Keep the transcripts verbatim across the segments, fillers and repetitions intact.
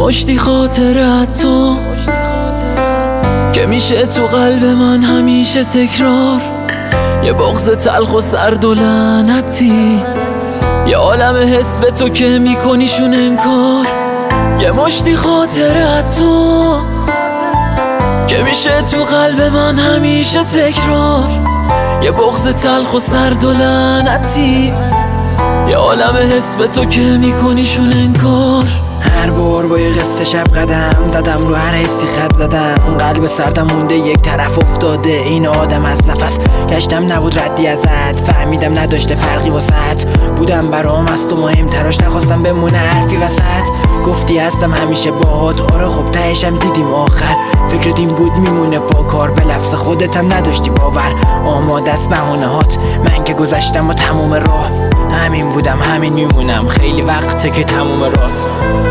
مشتی خاطرت تو که میشه تو قلب من همیشه تکرار، یه بغض تلخ و سرد و لعنتی، یه عالم حس به تو که میکنیشون انکار. یه مشتی خاطرت تو که میشه تو قلب من همیشه تکرار، یه بغض تلخ و سرد و لعنتی، یه عالم حس به تو که میکنیشون انکار. هر بار با یه قصه شب قدم زدم، رو هر حسی خط زدم، قلب سردم مونده یک طرف افتاده این آدم از نفس گشتم نبود ردی ازت، فهمیدم نداشته فرقی واسط، بودم برام از تو مهمتراش، نخواستم بمونه حرفی وسط. گفتی هستم همیشه باهات، آره خب تهشم دیدیم آخر، فکرت این بود میمونه پا کار، به لفظ خودتم نداشتی باور، آماده است بهونه هات، من که گذشتم و تموم راه همین بودم همین میمونم، خیلی وقته که تموم رات.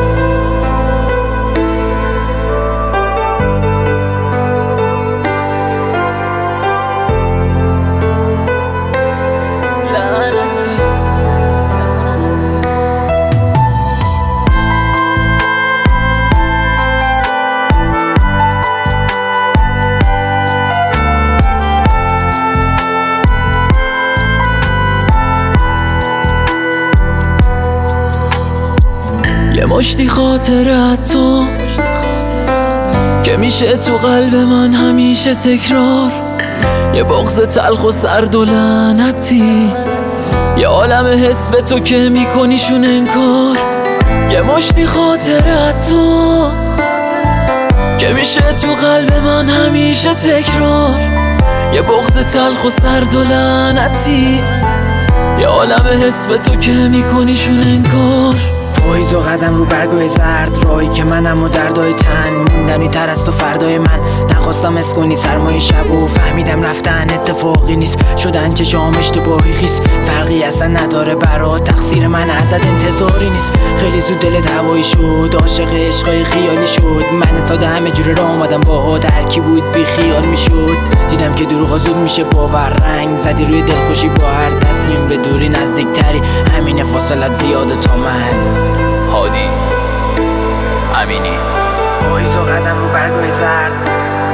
یه مشتی خاطرت تو که میشه تو قلب من همیشه تکرار، یه بغض تلخ و سرد و لعنتی، یه عالم حس به تو که میکنیشون انکار. یه مشتی خاطرت تو که میشه تو قلب من همیشه تکرار، یه بغض تلخ و سرد و لعنتی، یه عالم حس به تو که میکنیشون انکار. پاییز و قدم رو برگای زرد، راهی که منم و دردای تن، موندنی تر از تو فردای من، نخواستم اسکنی سرمای شب و فهمیدم رفتن اتفاقی نیست، شدن چشام اشتباهی خیس، فرقی اصلا نداره برا، تقصیر من ازت انتظاری نیست، خیلی زود دلت هوایی شد، عاشق عشقای خیالی شد، من ساده همه جوره راه آمدم باهات، هر کی بود بی خیال میشد، دیدم که دروغ زود میشه باور، رنگ زدی روی دلخوشی با هر تصمیم به دوری نزدیکتری، همین فاصلت زیاده تا من. هادی امینی. پاییز و قدم رو برگای زرد،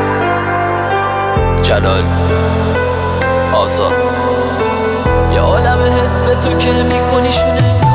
جلال آزاد. یه عالم حس به تو که میکنیشونه